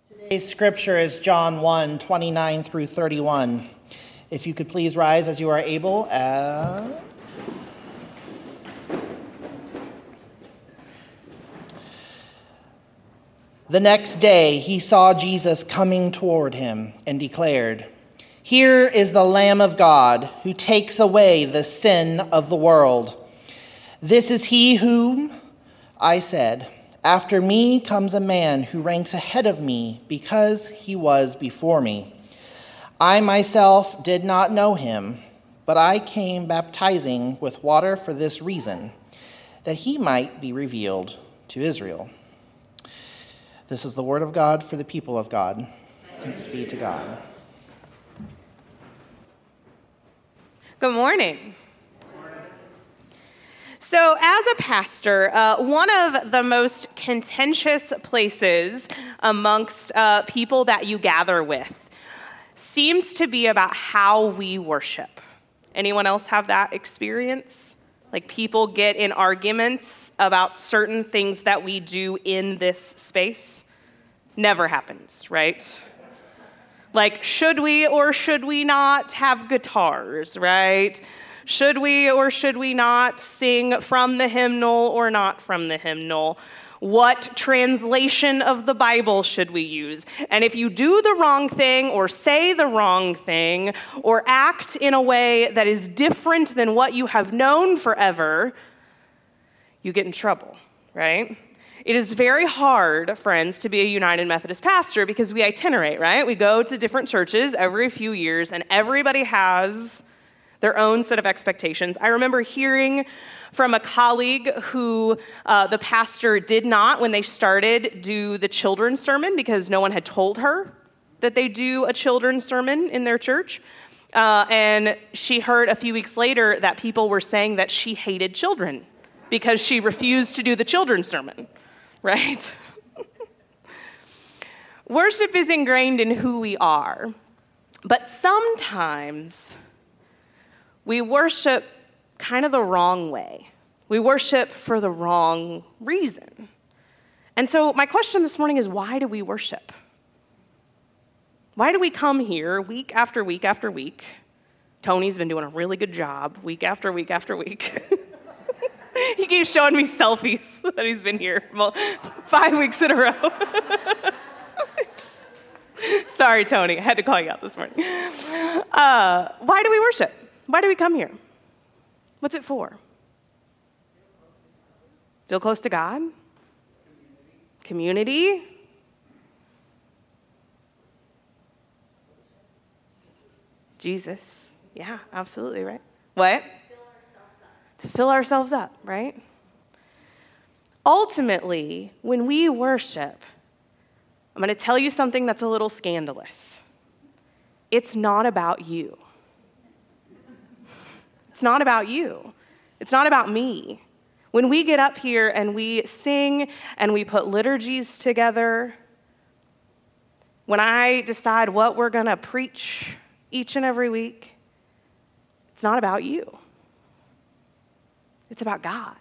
Today's scripture is John 1, 29 through 31. If you could please rise as you are able. The next day he saw Jesus coming toward him and declared, "Here is the Lamb of God who takes away the sin of the world. This is he whom I said, 'After me comes a man who ranks ahead of me because he was before me.' I myself did not know him, but I came baptizing with water for this reason, that he might be revealed to Israel." This is the word of God for the people of God. Thanks be to God. Good morning. So as a pastor, one of the most contentious places amongst people that you gather with seems to be about how we worship. Anyone else have that experience? Like people get in arguments about certain things that we do in this space? Never happens, right? Like, should we or should we not have guitars, right? Should we or should we not sing from the hymnal or not from the hymnal? What translation of the Bible should we use? And if you do the wrong thing or say the wrong thing or act in a way that is different than what you have known forever, you get in trouble, right? It is very hard, friends, to be a United Methodist pastor because we itinerate, right? We go to different churches every few years and everybody has their own set of expectations. I remember hearing from a colleague who the pastor did not, when they started, do the children's sermon because no one had told her that they do a children's sermon in their church. And she heard a few weeks later that people were saying that she hated children because she refused to do the children's sermon, right? Worship is ingrained in who we are, but sometimes we worship kind of the wrong way. We worship for the wrong reason. And so my question this morning is, why do we worship? Why do we come here week after week after week? Tony's been doing a really good job week after week after week. He keeps showing me selfies that he's been here 5 weeks in a row. Sorry, Tony, I had to call you out this morning. Why do we worship? Why do we come here? What's it for? Feel close to God? Community? Jesus. Yeah, absolutely, right? What? To fill ourselves up, right? Ultimately, when we worship, I'm going to tell you something that's a little scandalous. It's not about you. It's not about you. It's not about me. When we get up here and we sing and we put liturgies together, when I decide what we're going to preach each and every week, it's not about you. It's about God.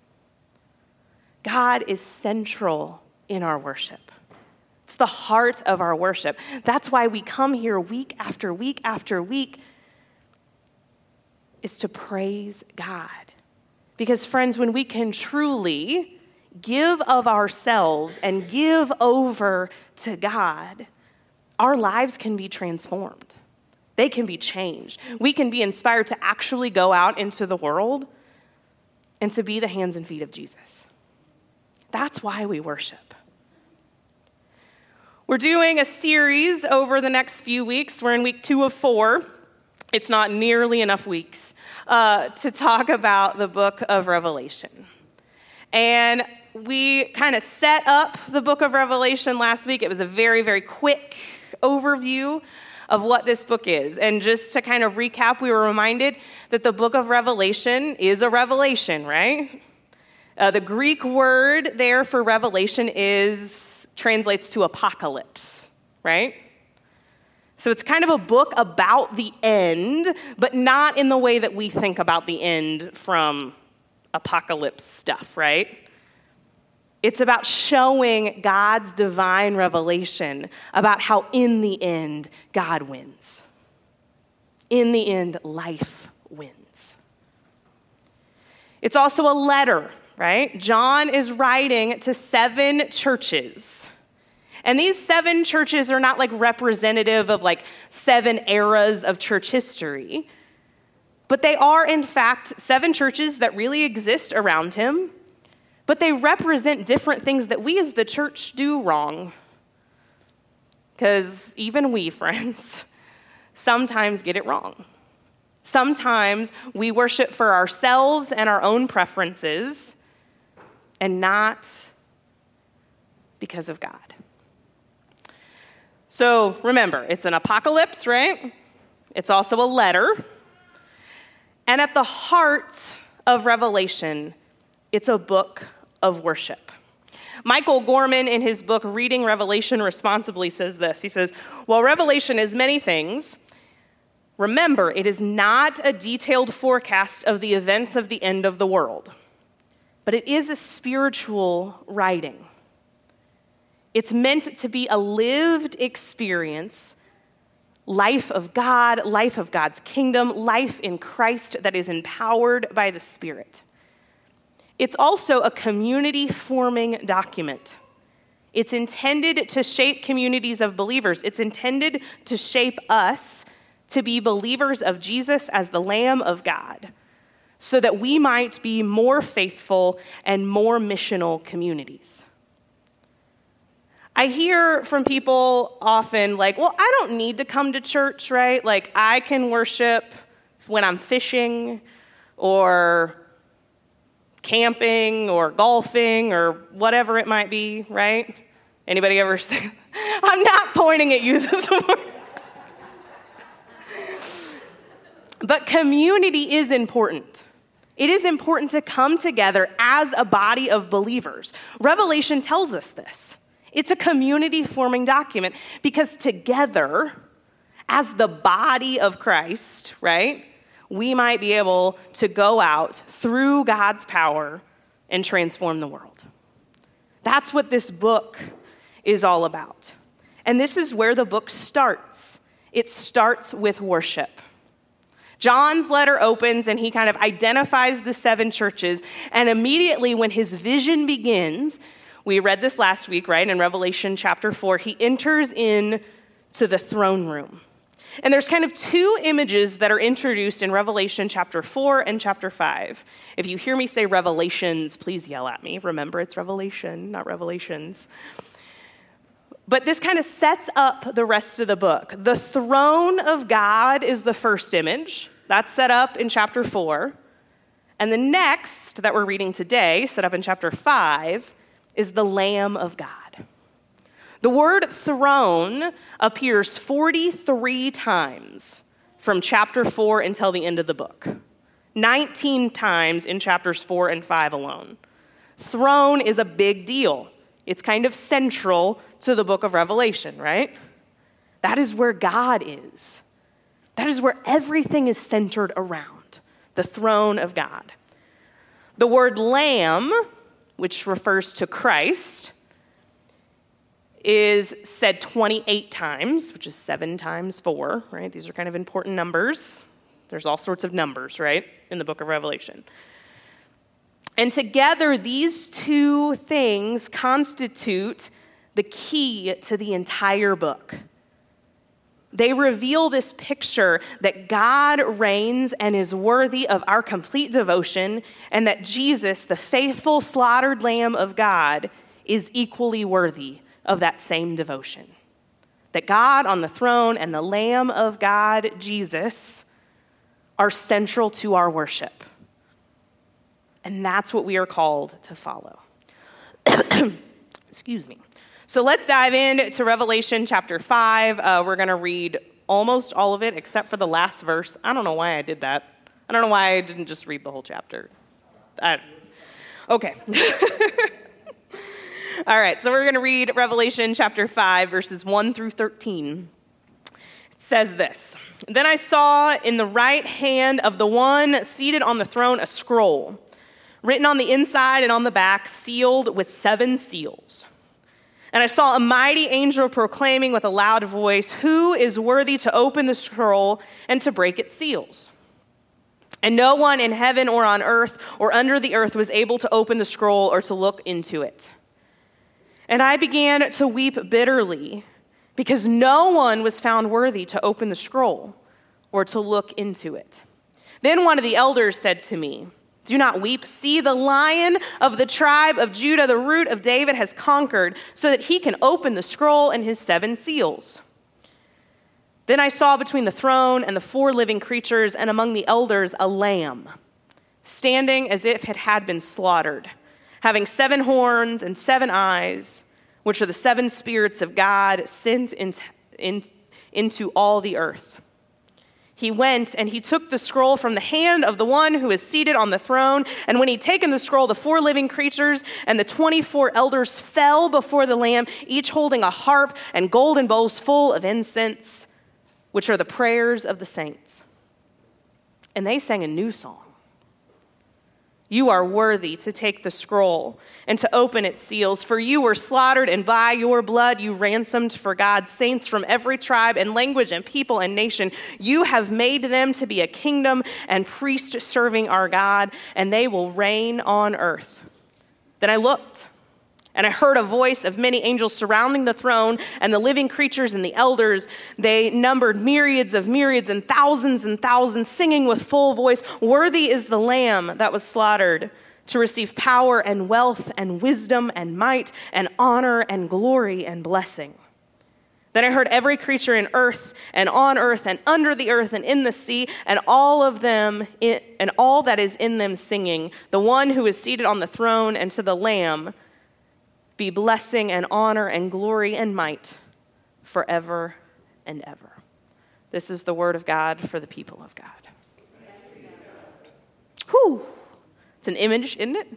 God is central in our worship. It's the heart of our worship. That's why we come here week after week after week, is to praise God. Because friends, when we can truly give of ourselves and give over to God, our lives can be transformed. They can be changed. We can be inspired to actually go out into the world and to be the hands and feet of Jesus. That's why we worship. We're doing a series over the next few weeks. We're in week 2 of 4. It's not nearly enough weeks to talk about the book of Revelation. And we kind of set up the book of Revelation last week. It was a very, very quick overview of what this book is. And just to kind of recap, we were reminded that the book of Revelation is a revelation, right? The Greek word there for revelation translates to apocalypse, right? So it's kind of a book about the end, but not in the way that we think about the end from apocalypse stuff, right? It's about showing God's divine revelation about how in the end, God wins. In the end, life wins. It's also a letter, right? John is writing to 7 churches. And these 7 churches are not like representative of like 7 eras of church history, but they are in fact 7 churches that really exist around him, but they represent different things that we as the church do wrong. Because even we, friends, sometimes get it wrong. Sometimes we worship for ourselves and our own preferences and not because of God. So remember, it's an apocalypse, right? It's also a letter. And at the heart of Revelation, it's a book of worship. Michael Gorman, in his book, Reading Revelation Responsibly, says this. He says, while Revelation is many things, remember, it is not a detailed forecast of the events of the end of the world, but it is a spiritual writing. It's meant to be a lived experience, life of God, life of God's kingdom, life in Christ that is empowered by the Spirit. It's also a community-forming document. It's intended to shape communities of believers. It's intended to shape us to be believers of Jesus as the Lamb of God, so that we might be more faithful and more missional communities. I hear from people often like, well, I don't need to come to church, right? Like, I can worship when I'm fishing or camping or golfing or whatever it might be, right? Anybody ever say, I'm not pointing at you this morning. But community is important. It is important to come together as a body of believers. Revelation tells us this. It's a community-forming document because together, as the body of Christ, right, we might be able to go out through God's power and transform the world. That's what this book is all about. And this is where the book starts. It starts with worship. John's letter opens and he kind of identifies the 7 churches. And immediately when his vision begins, we read this last week, right? In Revelation chapter 4, he enters in to the throne room. And there's kind of 2 images that are introduced in Revelation chapter 4 and chapter 5. If you hear me say Revelations, please yell at me. Remember, it's Revelation, not Revelations. But this kind of sets up the rest of the book. The throne of God is the first image. That's set up in chapter 4. And the next that we're reading today, set up in chapter 5, is the Lamb of God. The word throne appears 43 times from chapter 4 until the end of the book. 19 times in chapters 4 and 5 alone. Throne is a big deal. It's kind of central to the book of Revelation, right? That is where God is. That is where everything is centered around, the throne of God. The word lamb, which refers to Christ, is said 28 times, which is 7 times 4, right? These are kind of important numbers. There's all sorts of numbers, right, in the book of Revelation. And together, these 2 things constitute the key to the entire book. They reveal this picture that God reigns and is worthy of our complete devotion, and that Jesus, the faithful slaughtered Lamb of God, is equally worthy of that same devotion. That God on the throne and the Lamb of God, Jesus, are central to our worship. And that's what we are called to follow. Excuse me. So let's dive into Revelation chapter 5. We're going to read almost all of it except for the last verse. I don't know why I did that. I don't know why I didn't just read the whole chapter. Okay. All right, so we're going to read Revelation chapter 5, verses 1 through 13. It says this: Then I saw in the right hand of the one seated on the throne a scroll written on the inside and on the back, sealed with 7 seals. And I saw a mighty angel proclaiming with a loud voice, "Who is worthy to open the scroll and to break its seals?" And no one in heaven or on earth or under the earth was able to open the scroll or to look into it. And I began to weep bitterly because no one was found worthy to open the scroll or to look into it. Then one of the elders said to me, "Do not weep. See, the Lion of the tribe of Judah, the Root of David, has conquered so that he can open the scroll and his 7 seals." Then I saw between the throne and the 4 living creatures and among the elders a lamb, standing as if it had been slaughtered, having 7 horns and 7 eyes, which are the 7 spirits of God sent into all the earth. He went and he took the scroll from the hand of the one who is seated on the throne. And when he'd taken the scroll, the 4 living creatures and the 24 elders fell before the Lamb, each holding a harp and golden bowls full of incense, which are the prayers of the saints. And they sang a new song. "You are worthy to take the scroll and to open its seals, for you were slaughtered, and by your blood you ransomed for God's saints from every tribe and language and people and nation. You have made them to be a kingdom and priests serving our God, and they will reign on earth." Then I looked, and I heard a voice of many angels surrounding the throne and the living creatures and the elders. They numbered myriads and thousands, singing with full voice, "Worthy is the Lamb that was slaughtered to receive power and wealth and wisdom and might and honor and glory and blessing." Then I heard every creature in earth and on earth and under the earth and in the sea and all of them and all that is in them singing, "The one who is seated on the throne and to the Lamb be blessing and honor and glory and might forever and ever." This is the word of God for the people of God. Whew. It's an image, isn't it?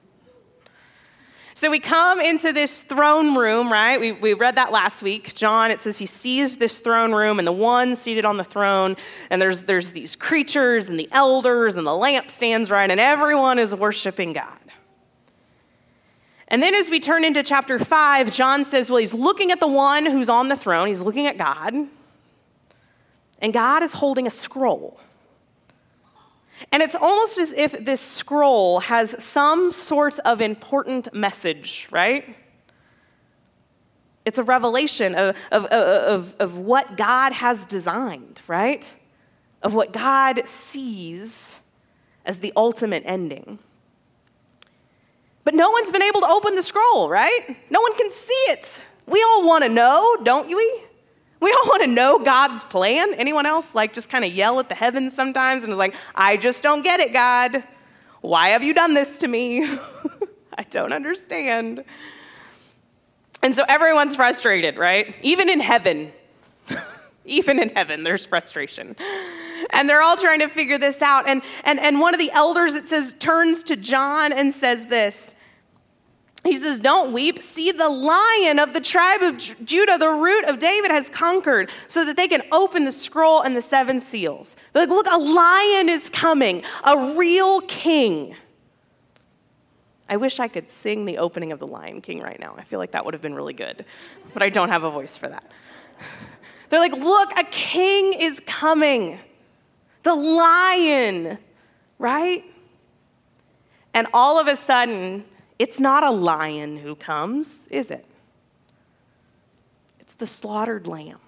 So we come into this throne room, right? We read that last week. John, it says he sees this throne room and the one seated on the throne, and there's these creatures and the elders and the lampstands, right? And everyone is worshiping God. And then as we turn into chapter 5, John says, well, he's looking at the one who's on the throne. He's looking at God. And God is holding a scroll. And it's almost as if this scroll has some sort of important message, right? It's a revelation of what God has designed, right? Of what God sees as the ultimate ending. But no one's been able to open the scroll, right? No one can see it. We all want to know, don't we? We all want to know God's plan. Anyone else just kind of yell at the heavens sometimes and is like, "I just don't get it, God. Why have you done this to me? I don't understand." And so everyone's frustrated, right? Even in heaven. Even in heaven, there's frustration. And they're all trying to figure this out. And one of the elders, it says, turns to John and says this. He says, "Don't weep. See, the Lion of the tribe of Judah, the Root of David, has conquered so that they can open the scroll and the 7 seals." They're like, look, a lion is coming, a real king. I wish I could sing the opening of The Lion King right now. I feel like that would have been really good, but I don't have a voice for that. They're like, look, a king is coming. The lion, right? And all of a sudden, it's not a lion who comes, is it? It's the slaughtered lamb.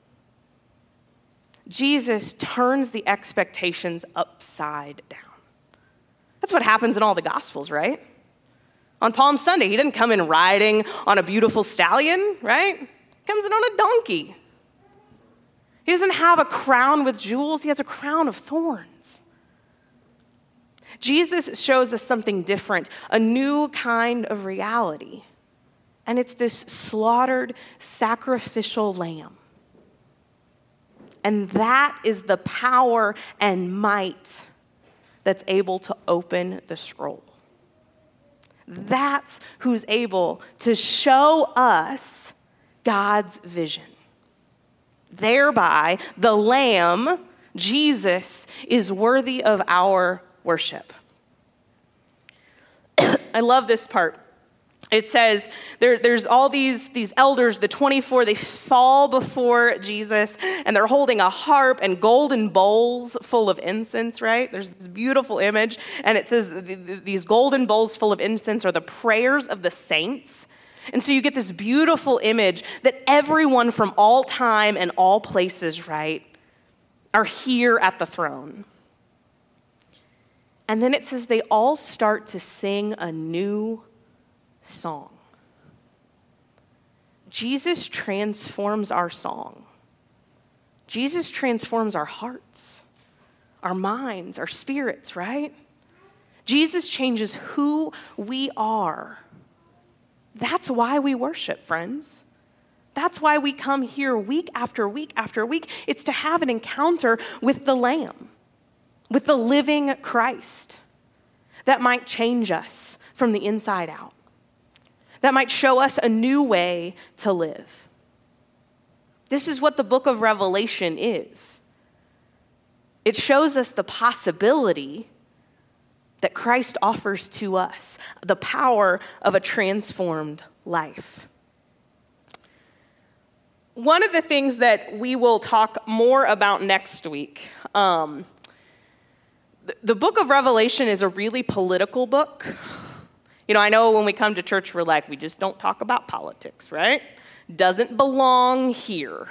Jesus turns the expectations upside down. That's what happens in all the Gospels, right? On Palm Sunday, he didn't come in riding on a beautiful stallion, right? He comes in on a donkey. He doesn't have a crown with jewels. He has a crown of thorns. Jesus shows us something different, a new kind of reality. And it's this slaughtered, sacrificial lamb. And that is the power and might that's able to open the scroll. That's who's able to show us God's vision. Thereby, the Lamb, Jesus, is worthy of our worship. I love this part. It says there's all these elders, the 24, they fall before Jesus, and they're holding a harp and golden bowls full of incense, right? There's this beautiful image, and it says these golden bowls full of incense are the prayers of the saints. And so you get this beautiful image that everyone from all time and all places, right, are here at the throne. And then it says they all start to sing a new song. Jesus transforms our song. Jesus transforms our hearts, our minds, our spirits, right? Jesus changes who we are. That's why we worship, friends. That's why we come here week after week after week. It's to have an encounter with the Lamb, with the living Christ that might change us from the inside out, that might show us a new way to live. This is what the book of Revelation is. It shows us the possibility that Christ offers to us, the power of a transformed life. One of the things that we will talk more about next week, the book of Revelation is a really political book. You know, I know when we come to church, we're like, we just don't talk about politics, right? Doesn't belong here.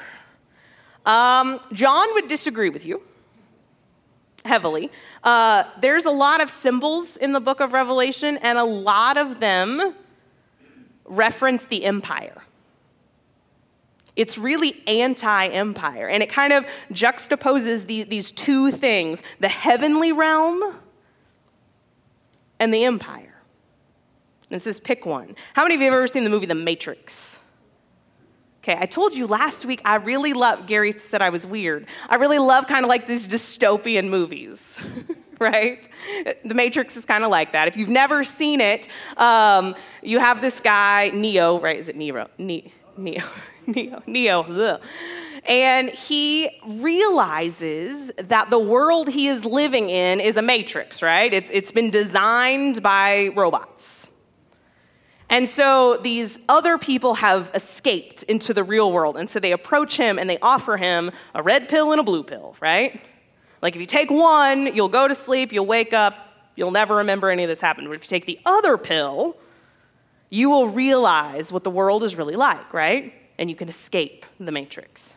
John would disagree with you heavily. There's a lot of symbols in the book of Revelation, and a lot of them reference the empire. It's really anti-empire, and it kind of juxtaposes these two things, the heavenly realm and the empire. And it says, pick one. How many of you have ever seen the movie The Matrix? Okay, I told you last week I really love, Gary said I was weird. I really love kind of like these dystopian movies, right? The Matrix is kind of like that. If you've never seen it, you have this guy, Neo, right? Is it Neo? Neo. Ugh. And he realizes that the world he is living in is a matrix, right? It's been designed by robots. And so these other people have escaped into the real world. And so they approach him and they offer him a red pill and a blue pill, right? Like if you take one, you'll go to sleep, you'll wake up, you'll never remember any of this happened. But if you take the other pill, you will realize what the world is really like, right? And you can escape the matrix.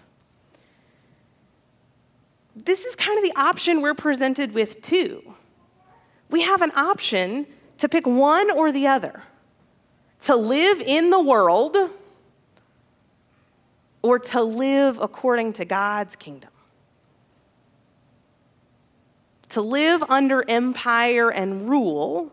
This is kind of the option we're presented with too. We have an option to pick one or the other. To live in the world or to live according to God's kingdom. To live under empire and rule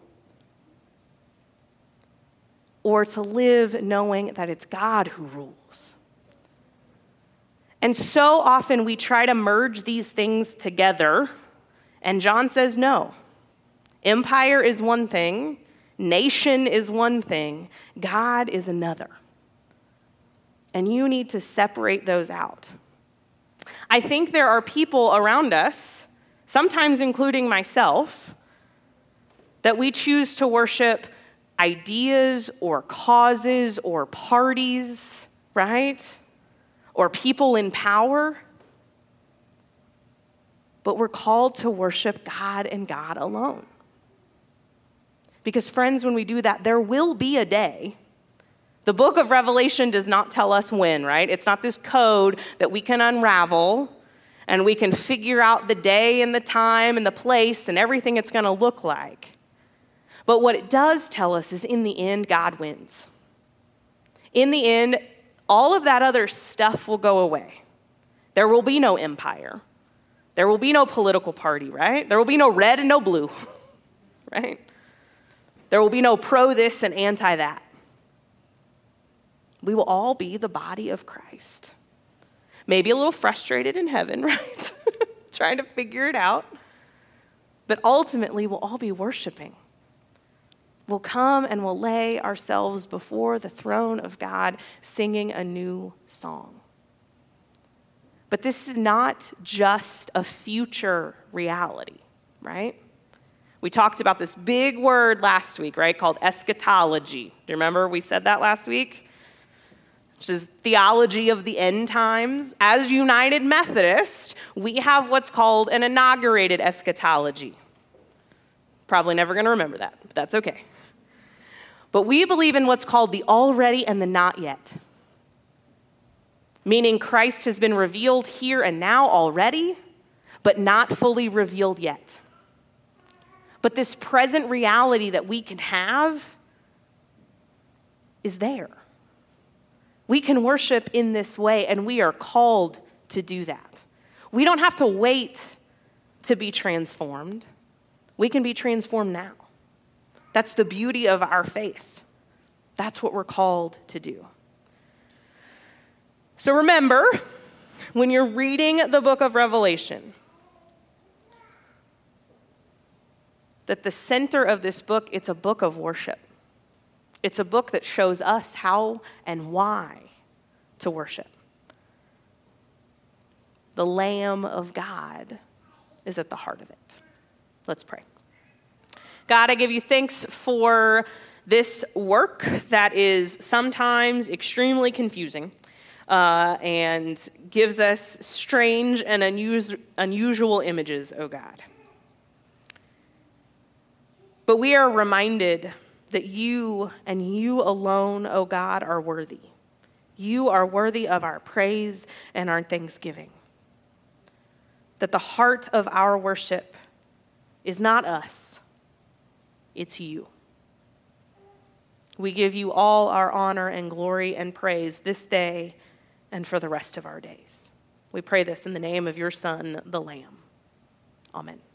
or to live knowing that it's God who rules. And so often we try to merge these things together, and John says no. Empire is one thing, nation is one thing, God is another. And you need to separate those out. I think there are people around us, sometimes including myself, that we choose to worship ideas or causes or parties, right? Or people in power. But we're called to worship God and God alone. Because friends, when we do that, there will be a day. The book of Revelation does not tell us when, right? It's not this code that we can unravel and we can figure out the day and the time and the place and everything it's going to look like. But what it does tell us is in the end, God wins. In the end, all of that other stuff will go away. There will be no empire. There will be no political party, right? There will be no red and no blue, right? There will be no pro this and anti that. We will all be the body of Christ. Maybe a little frustrated in heaven, right? Trying to figure it out. But ultimately, we'll all be worshiping. We'll come and we'll lay ourselves before the throne of God, singing a new song. But this is not just a future reality, right? We talked about this big word last week, right, called eschatology. Do you remember we said that last week? Which is theology of the end times. As United Methodist, we have what's called an inaugurated eschatology. Probably never going to remember that, but that's okay. But we believe in what's called the already and the not yet. Meaning Christ has been revealed here and now already, but not fully revealed yet. But this present reality that we can have is there. We can worship in this way, and we are called to do that. We don't have to wait to be transformed. We can be transformed now. That's the beauty of our faith. That's what we're called to do. So remember, when you're reading the book of Revelation, that the center of this book, it's a book of worship. It's a book that shows us how and why to worship. The Lamb of God is at the heart of it. Let's pray. God, I give you thanks for this work that is sometimes extremely confusing and gives us strange and unusual images, oh God. But we are reminded that you and you alone, oh God, are worthy. You are worthy of our praise and our thanksgiving. That the heart of our worship is not us, it's you. We give you all our honor and glory and praise this day and for the rest of our days. We pray this in the name of your Son, the Lamb. Amen.